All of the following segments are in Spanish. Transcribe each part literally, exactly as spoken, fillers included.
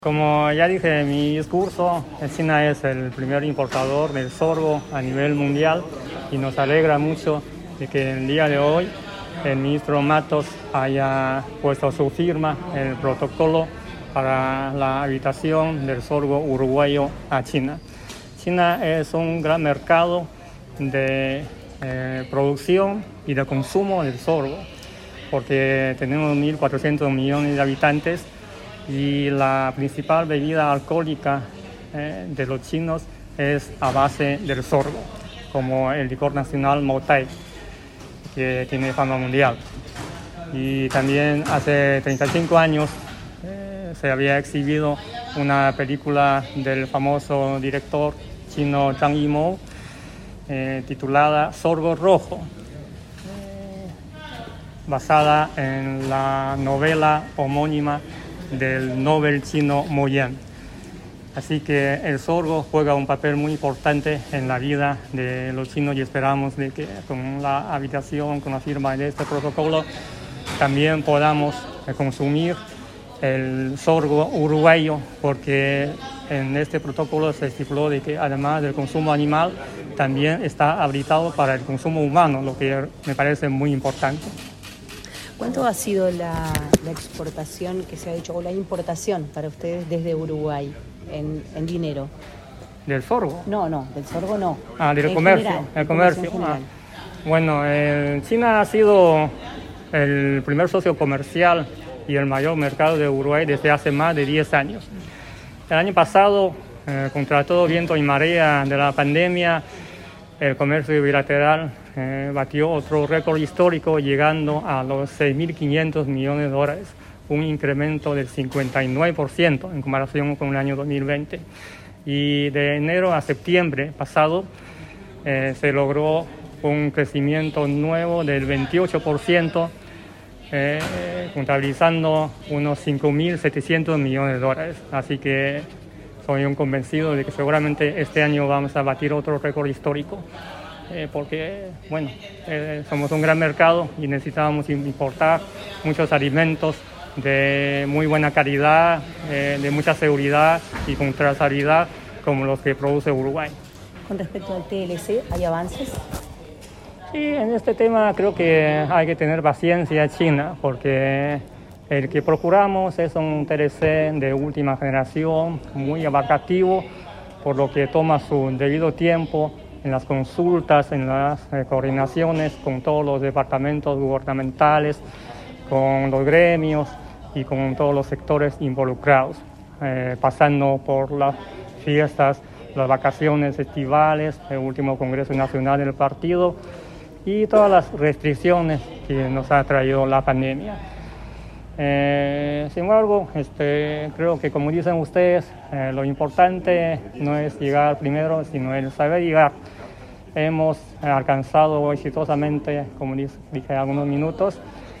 Como ya dije en mi discurso, China es el primer importador del sorgo a nivel mundial y nos alegra mucho de que el día de hoy el ministro Matos haya puesto su firma en el protocolo para la habitación del sorgo uruguayo a China. China es un gran mercado de eh, producción y de consumo del sorgo, porque tenemos mil cuatrocientos millones de habitantes y la principal bebida alcohólica eh, de los chinos es a base del sorgo, como el licor nacional Moutai, que tiene fama mundial. Y también hace treinta y cinco años eh, se había exhibido una película del famoso director chino Zhang Yimou eh, titulada Sorgo Rojo, eh, basada en la novela homónima del Nobel chino Mo Yan. Así que el sorgo juega un papel muy importante en la vida de los chinos y esperamos de que con la habitación, con la firma de este protocolo, también podamos consumir el sorgo uruguayo, porque en este protocolo se estipuló de que además del consumo animal también está habilitado para el consumo humano, lo que me parece muy importante. ¿Cuánto ha sido la, la exportación que se ha hecho o la importación para ustedes desde Uruguay en, en dinero? ¿Del sorgo? No, no, del sorgo no. Ah, del en comercio. General, el comercio. Ah. Bueno, eh, China ha sido el primer socio comercial y el mayor mercado de Uruguay desde hace más de diez años. El año pasado, eh, contra todo viento y marea de la pandemia, el comercio bilateral eh, batió otro récord histórico, llegando a los seis mil quinientos millones de dólares, un incremento del cincuenta y nueve por ciento en comparación con el año dos mil veinte. Y de enero a septiembre pasado eh, se logró un crecimiento nuevo del veintiocho por ciento, eh, contabilizando unos cinco mil setecientos millones de dólares. Así que soy un convencido de que seguramente este año vamos a batir otro récord histórico, eh, porque, bueno, eh, somos un gran mercado y necesitamos importar muchos alimentos de muy buena calidad, eh, de mucha seguridad y con trazabilidad, como los que produce Uruguay. Con respecto al T L C, ¿hay avances? Sí, en este tema creo que hay que tener paciencia China, porque el que procuramos es un T L C de última generación, muy abarcativo, por lo que toma su debido tiempo en las consultas, en las eh, coordinaciones con todos los departamentos gubernamentales, con los gremios y con todos los sectores involucrados, eh, pasando por las fiestas, las vacaciones estivales, el último Congreso Nacional del Partido y todas las restricciones que nos ha traído la pandemia. Eh, sin embargo, este, creo que como dicen ustedes, eh, lo importante no es llegar primero, sino el saber llegar. Hemos alcanzado exitosamente, como dije hace algunos minutos,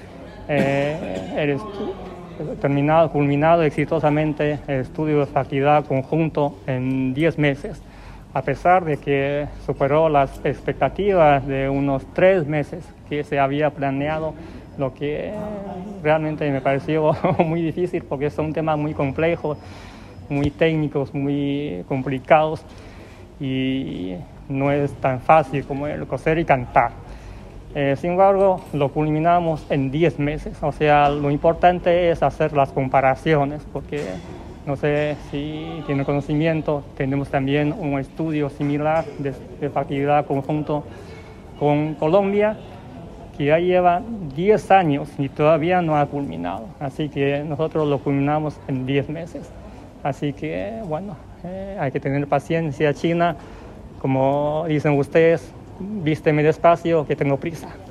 eh, el terminado, culminado exitosamente el estudio de factibilidad conjunto en diez meses, a pesar de que superó las expectativas de unos tres meses que se había planeado, lo que realmente me pareció muy difícil porque son temas muy complejos, muy técnicos, muy complicados y no es tan fácil como el coser y cantar. Eh, sin embargo, lo culminamos en diez meses, o sea, lo importante es hacer las comparaciones, porque no sé si tienen conocimiento, tenemos también un estudio similar de, de factibilidad conjunto con Colombia, que ya lleva diez años y todavía no ha culminado. Así que nosotros lo culminamos en diez meses. Así que, bueno, eh, hay que tener paciencia, China. Como dicen ustedes, vísteme despacio, que tengo prisa.